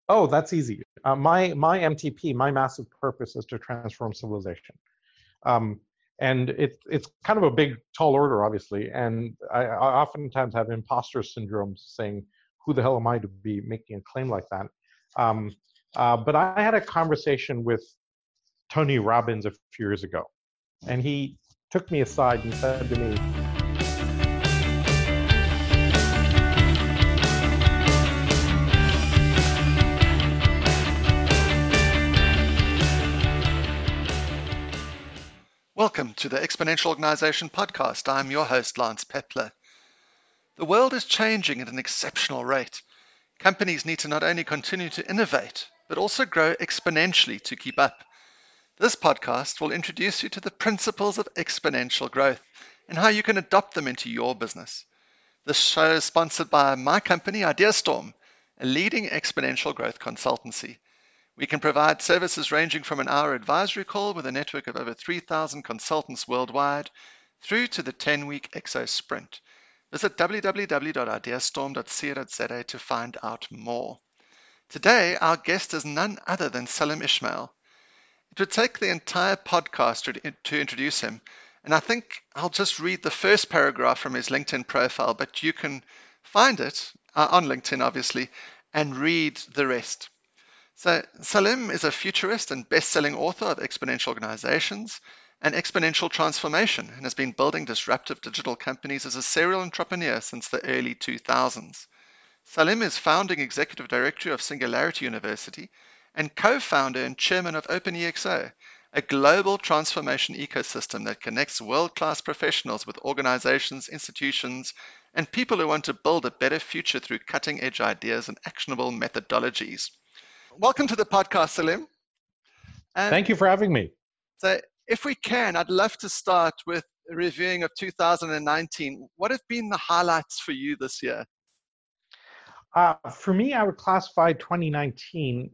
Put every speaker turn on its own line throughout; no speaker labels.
Oh, that's easy. My MTP, my massive purpose, is to transform civilization. Um, and it's kind of a big, tall order, obviously. And I oftentimes have imposter syndrome, saying, "Who the hell am I to be making a claim like that?" Um, but I had a conversation with Tony Robbins a few years ago, and he took me aside and said to me,
Welcome to the Exponential Organization podcast. I'm your host, Lance Pepler. The world is changing at an exceptional rate. Companies need to not only continue to innovate, but also grow exponentially to keep up. This podcast will introduce you to the principles of exponential growth and how you can adopt them into your business. This show is sponsored by my company, IdeaStorm, a leading exponential growth consultancy. We can provide services ranging from an hour advisory call with a network of over 3,000 consultants worldwide through to the 10-week Exo Sprint. Visit www.ideastorm.co.za to find out more. Today, our guest is none other than Salim Ismail. It would take the entire podcast to introduce him, and I think I'll just read the first paragraph from his LinkedIn profile, but you can find it on LinkedIn, obviously, and read the rest. So Salim is a futurist and best-selling author of Exponential Organizations and Exponential Transformation, and has been building disruptive digital companies as a serial entrepreneur since the early 2000s. Salim is founding executive director of Singularity University and co-founder and chairman of OpenEXO, a global transformation ecosystem that connects world-class professionals with organizations, institutions, and people who want to build a better future through cutting-edge ideas and actionable methodologies. Welcome to the podcast, Salim.
"Thank you for having me."
So, if we can, I'd love to start with a reviewing of 2019. What have been the highlights for you this year?
For me, I would classify 2019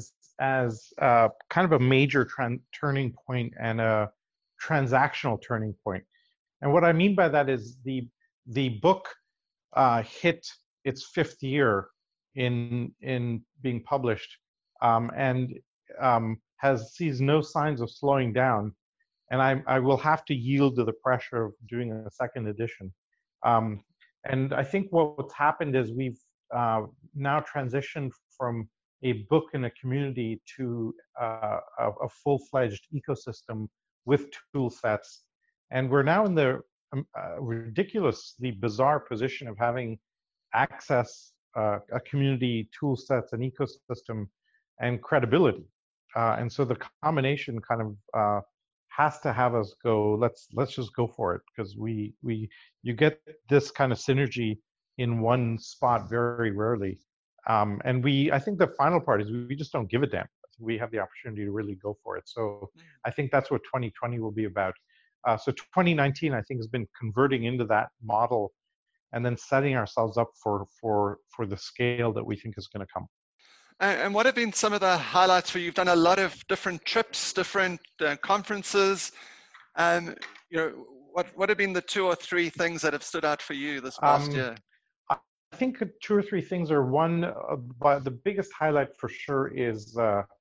as kind of a major turning point and a transactional turning point. And what I mean by that is the book hit its fifth year in being published, and has sees no signs of slowing down. And I will have to yield to the pressure of doing a second edition. Um, and I think what's happened is we've now transitioned from a book in a community to a full-fledged ecosystem with tool sets. And we're now in the ridiculously bizarre position of having access, a community, tool sets, an ecosystem, and credibility. And so the combination kind of has to have us go, let's just go for it, because you get this kind of synergy in one spot very rarely. And I think the final part is we just don't give a damn. We have the opportunity to really go for it. So I think that's what 2020 will be about. So 2019, I think, has been converting into that model and then setting ourselves up for the scale that we think is going to come.
And what have been some of the highlights for you? You've done a lot of different trips, different conferences. You know, what have been the two or three things that have stood out for you this past year?
I think two or three things are one, but the biggest highlight for sure is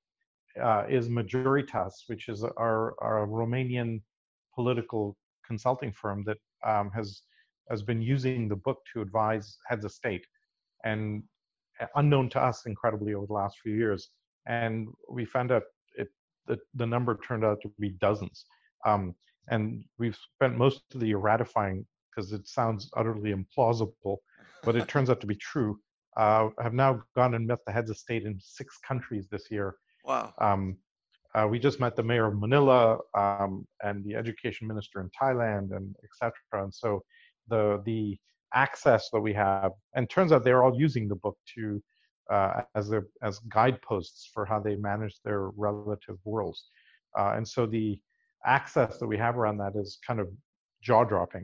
Majoritas, which is our Romanian political consulting firm that has been using the book to advise heads of state, and unknown to us incredibly over the last few years. And we found out the number turned out to be dozens. And we've spent most of the year ratifying, because it sounds utterly implausible, but it turns out to be true. Have now gone and met the heads of state in 6 countries this year.
Wow.
We just met the mayor of Manila, and the education minister in Thailand, and etc. And so the access that we have, and turns out they're all using the book to as guideposts for how they manage their relative worlds. And so the access that we have around that is kind of jaw-dropping.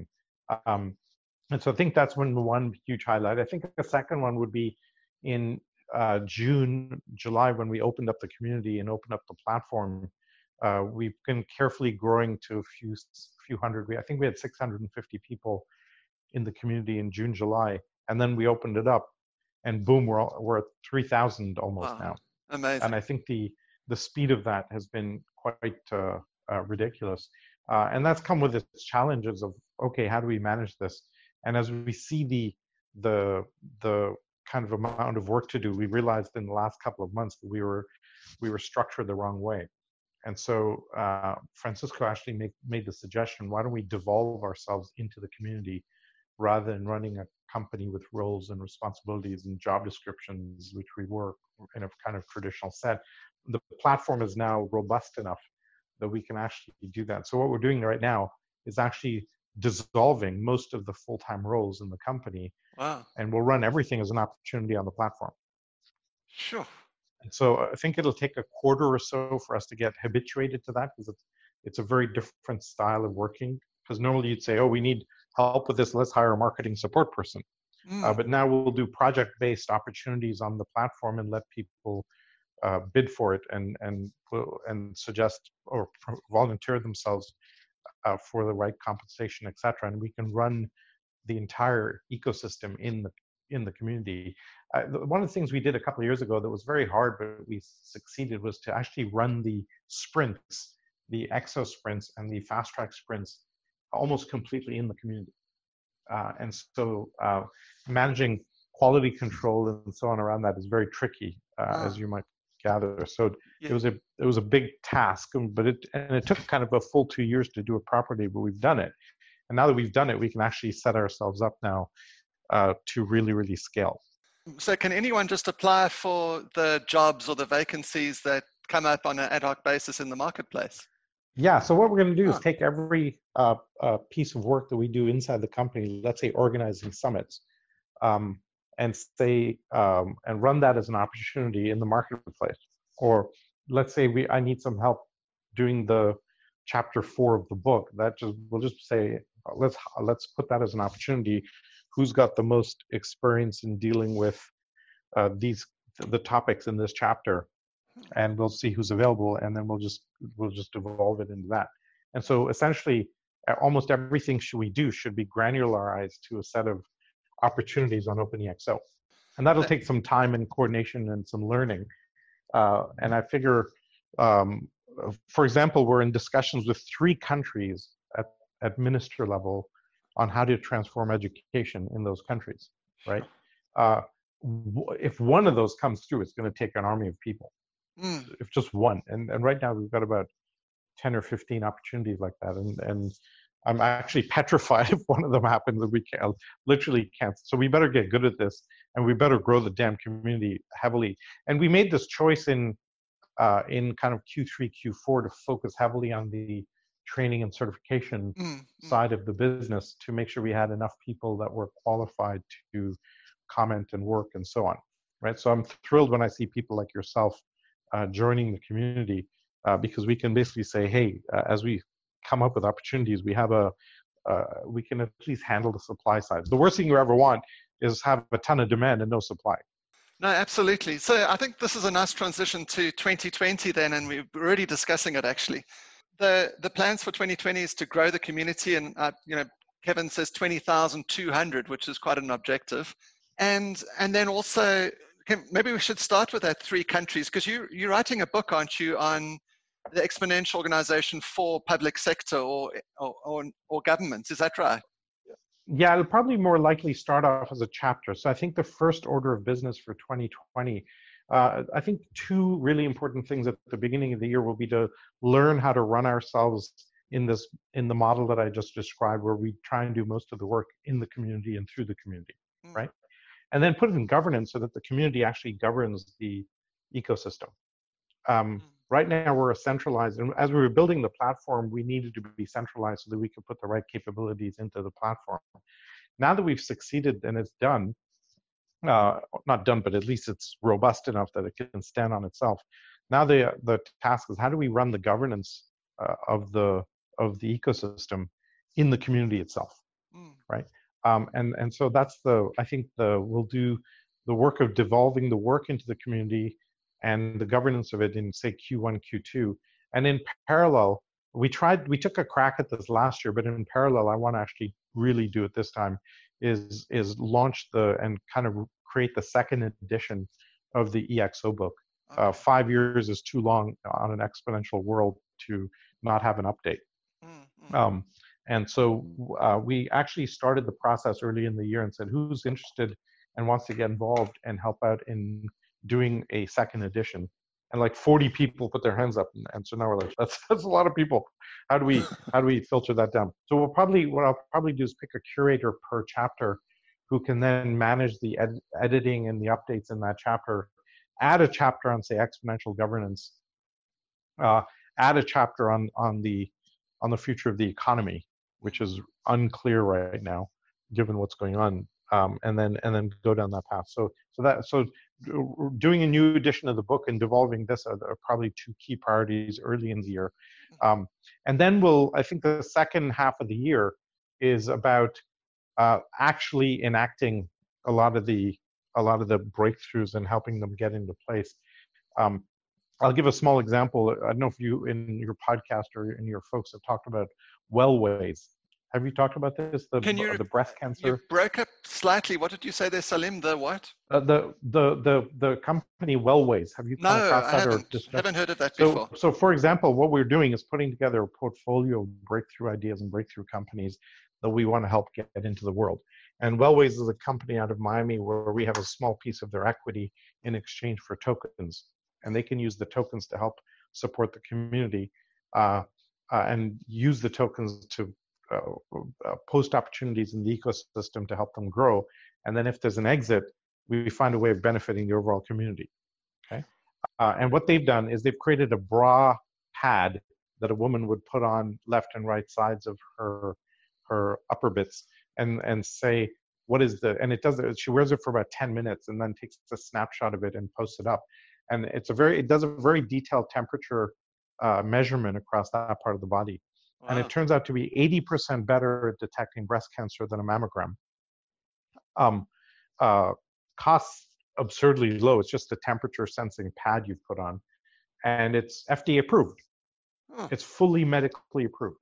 And so I think that's one huge highlight. I think the second one would be in June, July, when we opened up the community and opened up the platform. We've been carefully growing to a few hundred. I think we had 650 people in the community in June, July, and then we opened it up. and boom, we're at 3,000 almost
Wow.
now. And
Amazing.
I think the speed of that has been quite ridiculous. And that's come with its challenges of, okay, how do we manage this? And as we see the kind of amount of work to do, we realized in the last couple of months that we were structured the wrong way. And so Francisco actually made the suggestion, why don't we devolve ourselves into the community rather than running a company with roles and responsibilities and job descriptions, which we were in a kind of traditional set. The platform is now robust enough that we can actually do that. So what we're doing right now is actually dissolving most of the full-time roles in the company,
Wow.
and we'll run everything as an opportunity on the platform.
Sure.
And so I think it'll take a quarter or so for us to get habituated to that, because it's a very different style of working. Because normally you'd say, oh, we need help with this, let's hire a marketing support person.
Mm.
But now we'll do project-based opportunities on the platform and let people bid for it and suggest or volunteer themselves for the right compensation, etc. And we can run the entire ecosystem in the community. One of the things we did a couple of years ago that was very hard, but we succeeded, was to actually run the sprints, the exo sprints and the fast track sprints, almost completely in the community. And so managing quality control and so on around that is very tricky, as you might gather. So
Yeah.
it was a big task, but it took kind of a full 2 years to do it properly, but we've done it. And now that we've done it, we can actually set ourselves up now to really, really scale.
So can anyone just apply for the jobs or the vacancies that come up on an ad hoc basis in the marketplace?
Yeah, so what we're going to do is
Oh,
take every piece of work that we do inside the company, let's say organizing summits, and and run that as an opportunity in the marketplace. Or let's say I need some help doing the chapter 4 of the book. We'll just say let's put that as an opportunity. Who's got the most experience in dealing with the topics in this chapter? And we'll see who's available, and then we'll just evolve it into that. And so essentially, almost everything we do should be granularized to a set of opportunities on OpenEXO, and that'll take some time and coordination and some learning. And I figure, for example, we're in discussions with 3 countries at minister level on how to transform education in those countries, right? If one of those comes through, it's going to take an army of people. If just one, and right now we've got about 10 or 15 opportunities like that, and I'm actually petrified if one of them happens that we literally can't. So we better get good at this, and we better grow the damn community heavily. And we made this choice in kind of Q3, Q4 to focus heavily on the training and certification side of the business to make sure we had enough people that were qualified to comment and work and so on, right? So I'm thrilled when I see people like yourself joining the community, because we can basically say, hey, as we come up with opportunities, we can at least handle the supply side. The worst thing you ever want is have a ton of demand and no supply.
No, absolutely. So I think this is a nice transition to 2020 then, and we're already discussing it actually. The plans for 2020 is to grow the community, and Kevin says 20,200, which is quite an objective. And then also, maybe we should start with that 3 countries, because you're writing a book, aren't you, on the exponential organization for public sector or governments. Is that right?
Yeah, it'll probably more likely start off as a chapter. So I think the first order of business for 2020, I think 2 really important things at the beginning of the year will be to learn how to run ourselves in the model that I just described, where we try and do most of the work in the community and through the community, right? And then put it in governance so that the community actually governs the ecosystem. Right now we're centralized, and as we were building the platform, we needed to be centralized so that we could put the right capabilities into the platform. Now that we've succeeded and it's done, not done, but at least it's robust enough that it can stand on itself. Now the task is, how do we run the governance of the ecosystem in the community itself, right? And so that's we'll do the work of devolving the work into the community and the governance of it in, say, Q1, Q2. And in parallel, we took a crack at this last year, but in parallel, I want to actually really do it this time, is launch and kind of create the second edition of the EXO book.
Okay.
5 years is too long on an exponential world to not have an update.
Mm.
And so we actually started the process early in the year and said, who's interested and wants to get involved and help out in doing a second edition? And like 40 people put their hands up, and so now we're like, that's a lot of people. How do we filter that down? So what I'll probably do is pick a curator per chapter, who can then manage the editing and the updates in that chapter. Add a chapter on, say, exponential governance. Add a chapter on the future of the economy, which is unclear right now, given what's going on, and then go down that path. So doing a new edition of the book and devolving this are probably two key priorities early in the year. And then I think the second half of the year is about actually enacting a lot of the breakthroughs and helping them get into place. I'll give a small example. I don't know if you, in your podcast or in your folks, have talked about Wellways. Have you talked about this? The breast cancer.
You broke up slightly. What did you say there, Salim? The what?
The company Wellways. Have you come across that?
No, I haven't heard of that before.
So for example, what we're doing is putting together a portfolio of breakthrough ideas and breakthrough companies that we want to help get into the world. And Wellways is a company out of Miami where we have a small piece of their equity in exchange for tokens. And they can use the tokens to help support the community and use the tokens to post opportunities in the ecosystem to help them grow. And then if there's an exit, we find a way of benefiting the overall community. Okay. And what they've done is they've created a bra pad that a woman would put on left and right sides of her upper bits and say, what is and it does it, she wears it for about 10 minutes and then takes a snapshot of it and posts it up. And it does a very detailed temperature measurement across that part of the body. Wow. And it turns out to be 80% better at detecting breast cancer than a mammogram. Costs absurdly low. It's just a temperature sensing pad you've put on. And it's FDA approved. It's fully medically approved.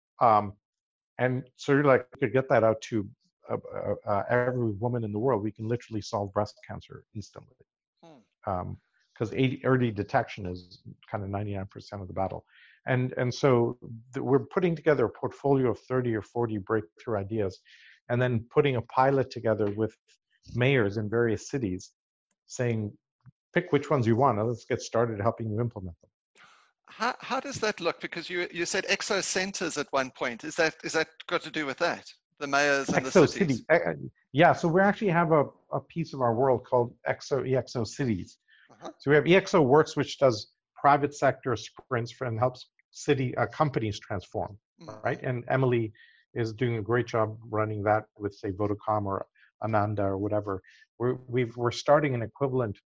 And so you're like, you could get that out to every woman in the world. We can literally solve breast cancer instantly. Because early detection is kind of 99% of the battle. And so we're putting together a portfolio of 30 or 40 breakthrough ideas, and then putting a pilot together with mayors in various cities saying, pick which ones you want, and let's get started helping you implement them.
How does that look? Because you said exo centers at one point. Is that got to do with that? The mayors and the cities?
Yeah, so we actually have a piece of our world called EXO Cities. So we have EXO Works, which does private sector sprints and helps companies transform, right? And Emily is doing a great job running that with, say, Vodacom or Ananda or whatever. We're starting an equivalent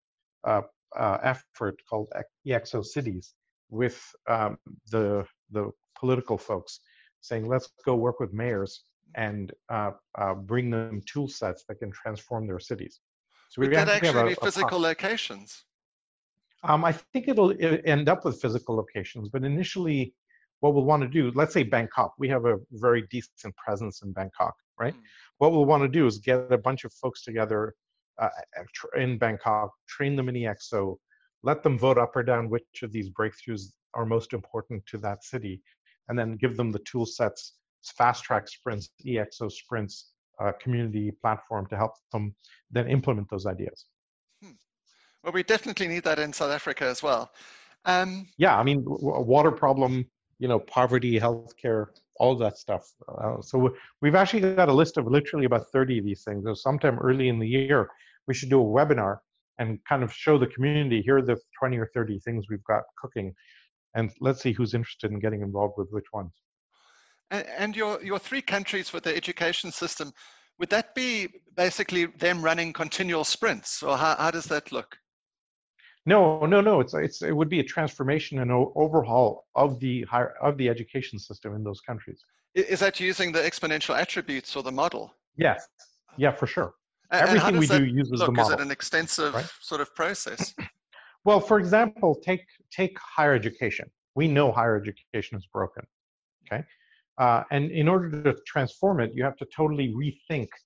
effort called EXO Cities with the political folks, saying, let's go work with mayors and bring them tool sets that can transform their cities.
So would that actually be physical locations?
I think it'll end up with physical locations, but initially what we'll want to do, let's say Bangkok, we have a very decent presence in Bangkok, right? What we'll want to do is get a bunch of folks together in Bangkok, train them in EXO, let them vote up or down which of these breakthroughs are most important to that city, and then give them the tool sets, fast track sprints, EXO sprints, community platform to help them then implement those ideas.
Well, we definitely need that in South Africa as well.
Yeah, I mean, water problem, poverty, healthcare, all that stuff. So we've actually got a list of literally about 30 of these things. So sometime early in the year, we should do a webinar and kind of show the community, here are the 20 or 30 things we've got cooking. And let's see who's interested in getting involved with which ones.
And your 3 countries with the education system, would that be basically them running continual sprints, or how does that look?
No. It would be a transformation and overhaul of the education system in those countries.
Is that using the exponential attributes or the model?
Yes. Yeah, for sure. Everything we do uses the model.
Is it an extensive sort of process?
Well, for example, take higher education. We know higher education is broken. Okay. And in order to transform it, you have to totally rethink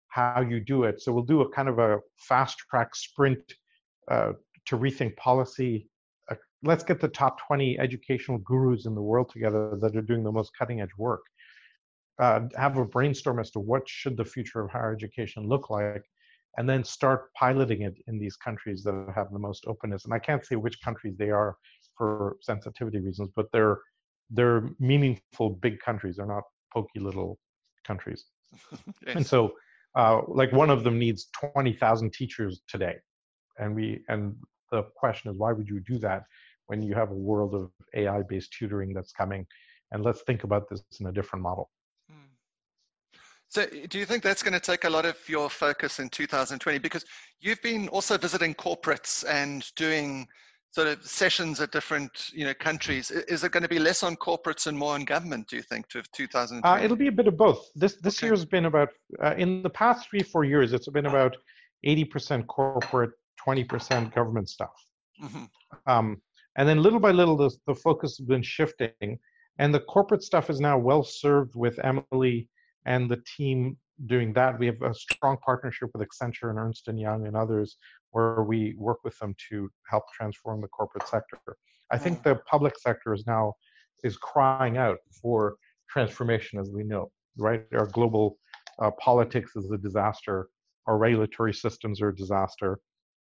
how you do it. So we'll do a kind of a fast track sprint uh, to rethink policy. Let's get the top 20 educational gurus in the world together that are doing the most cutting edge work. Have a brainstorm as to what should the future of higher education look like, and then start piloting it in these countries that have the most openness. And I can't say which countries they are for sensitivity reasons, but they're meaningful big countries. They're not pokey little countries.
Yes.
And so, like one of them needs 20,000 teachers today, and the question is, why would you do that when you have a world of AI-based tutoring that's coming? And let's think about this in a different model.
So do you think that's going to take a lot of your focus in 2020? Because you've been also visiting corporates and doing sort of sessions at different, countries. Is it going to be less on corporates and more on government, do you think, to 2020?
It'll be a bit of both. This
Okay.
year's been about, in the past 3-4 years, it's been about 80% corporate, 20% government stuff.
Mm-hmm.
And then little by little, the focus has been shifting. And the corporate stuff is now well served with Emily and the team doing that. We have a strong partnership with Accenture and Ernst & Young and others where we work with them to help transform the corporate sector. I think the public sector is crying out for transformation, as we know, right? Our global politics is a disaster. Our regulatory systems are a disaster.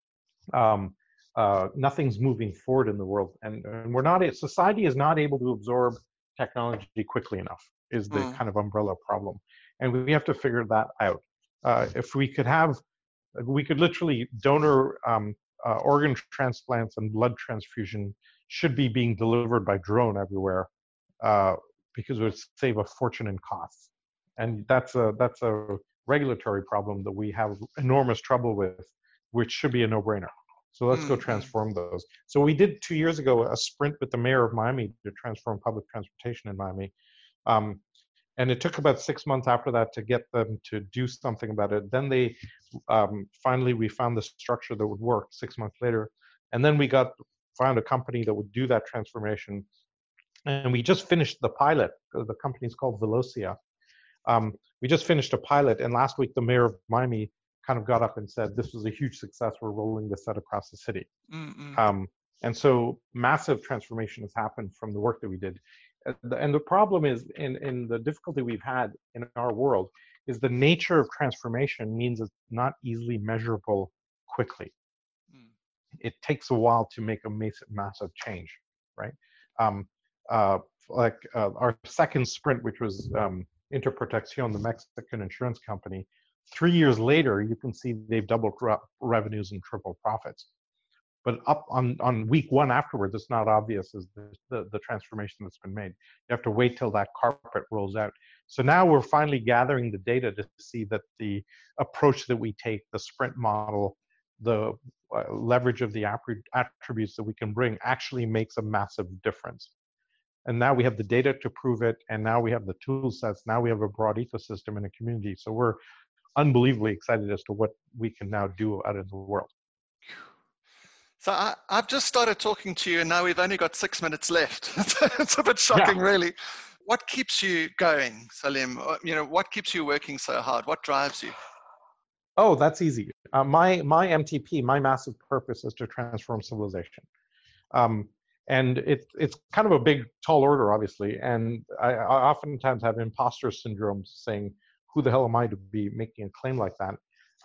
Nothing's moving forward in the world, and society is not able to absorb technology quickly enough, is the kind of umbrella problem. And we have to figure that out. If we could literally donor organ transplants and blood transfusion should be being delivered by drone everywhere, because it would save a fortune in costs. And that's a regulatory problem that we have enormous trouble with, which should be a no-brainer. So let's go transform those. So we did 2 years ago a sprint with the mayor of Miami to transform public transportation in Miami. And it took about 6 months after that to get them to do something about it. Then they finally, we found the structure that would work 6 months later. And then we found a company that would do that transformation. And we just finished the pilot. The company is called Velocia. We just finished a pilot. And last week, the mayor of Miami kind of got up and said, this was a huge success. We're rolling this out across the city. And so massive transformation has happened from the work that we did. And the problem is, in the difficulty we've had in our world, is the nature of transformation means it's not easily measurable quickly. It takes a while to make a massive change, right? Our second sprint, which was Interprotección, the Mexican insurance company, 3 years later, you can see they've doubled revenues and tripled profits. But up on week one afterwards, it's not obvious as the transformation that's been made. You have to wait till that carpet rolls out. So now we're finally gathering the data to see that the approach that we take, the sprint model, the leverage of the attributes that we can bring actually makes a massive difference. And now we have the data to prove it, and now we have the tool sets. Now we have a broad ecosystem and a community. So we're unbelievably excited as to what we can now do out in the world.
So I've just started talking to you, and now we've only got 6 minutes left. It's a bit shocking, really. What keeps you going, Salim? What keeps you working so hard? What drives you?
Oh, that's easy. My MTP, my massive purpose, is to transform civilization. And it's kind of a big, tall order, obviously. And I oftentimes have imposter syndrome, saying, who the hell am I to be making a claim like that?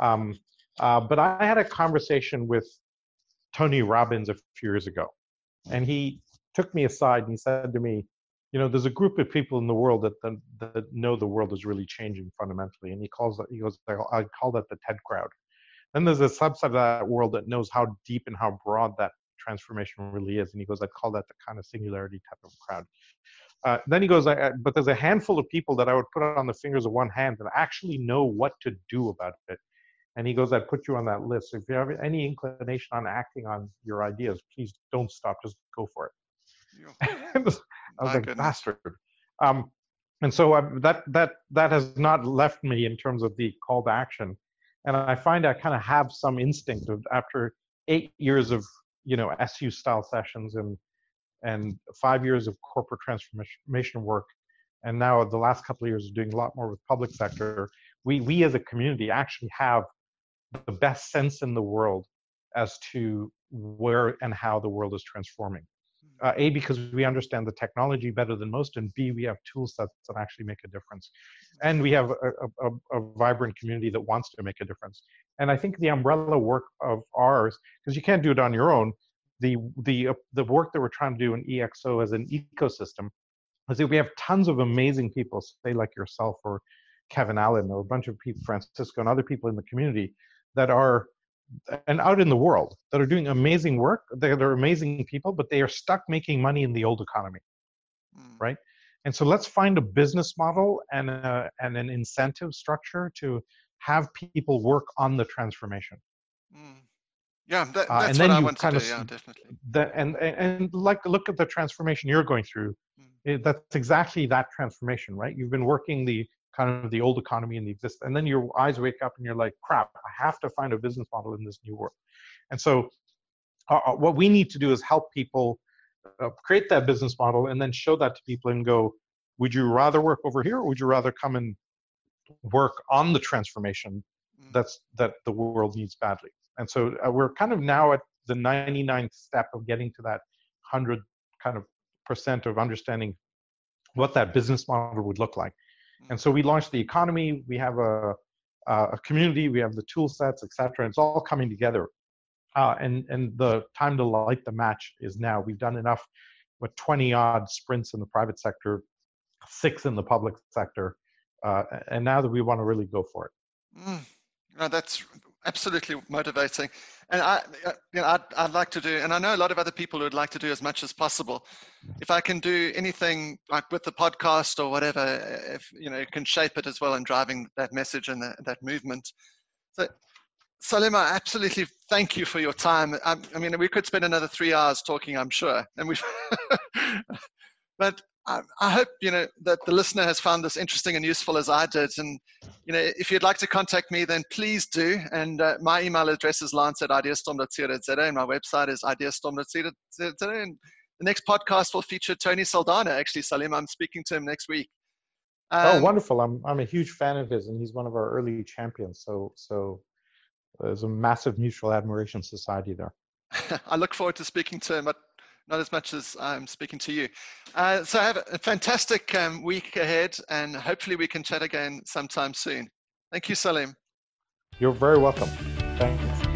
But I had a conversation with Tony Robbins a few years ago, and he took me aside and he said to me, there's a group of people in the world that know the world is really changing fundamentally, and he goes, I call that the TED crowd. Then there's a subset of that world that knows how deep and how broad that transformation really is, and he goes, I call that the kind of singularity type of crowd. Then he goes, but there's a handful of people that I would put on the fingers of one hand that actually know what to do about it. And he goes, I'd put you on that list. If you have any inclination on acting on your ideas, please don't stop. Just go for it. I was like, goodness. Bastard. And so that has not left me in terms of the call to action. And I find I kind of have some instinct of, after 8 years of SU style sessions and 5 years of corporate transformation work, and now the last couple of years doing a lot more with public sector, we as a community actually have the best sense in the world as to where and how the world is transforming. A, because we understand the technology better than most, and B, we have tool sets that actually make a difference. And we have a vibrant community that wants to make a difference. And I think the umbrella work of ours, because you can't do it on your own, the work that we're trying to do in EXO as an ecosystem is that we have tons of amazing people, say like yourself or Kevin Allen or a bunch of people, Francisco and other people in the community that are and out in the world that are doing amazing work. They're amazing people, but they are stuck making money in the old economy, right? And so let's find a business model and an incentive structure to have people work on the transformation.
Yeah, that's
and
what
then
I
you
want to
kind
do.
of
Yeah, definitely.
that and like look at the transformation you're going through. That's exactly that transformation, right? You've been working the kind of the old economy and the exist, and then your eyes wake up and you're like, crap, I have to find a business model in this new world. And so what we need to do is help people create that business model and then show that to people and go, would you rather work over here, or would you rather come and work on the transformation that the world needs badly? And so we're kind of now at the 99th step of getting to that 100 kind of % of understanding what that business model would look like. And so we launched the economy. We have a community. We have the tool sets, et cetera. It's all coming together. And the time to light the match is now. We've done enough with 20 odd sprints in the private sector, 6 in the public sector. And now that we want to really go for it.
No, that's absolutely motivating. And I'd like to do, and I know a lot of other people who would like to do as much as possible. If I can do anything like with the podcast or whatever, if you can shape it as well in driving that message and that movement. So Salim, I absolutely thank you for your time. I mean, we could spend another 3 hours talking, I'm sure. And but I hope that the listener has found this interesting and useful as I did. And if you'd like to contact me, then please do. And my email address is lance@ideastorm.co.za, and my website is ideastorm.co.za. And the next podcast will feature Tony Saldana. Actually, Salim, I'm speaking to him next week.
Oh, wonderful! I'm a huge fan of his, and he's one of our early champions. So there's a massive mutual admiration society there.
I look forward to speaking to him, but not as much as I'm speaking to you. So have a fantastic week ahead, and hopefully we can chat again sometime soon. Thank you, Salim.
You're very welcome. Thanks.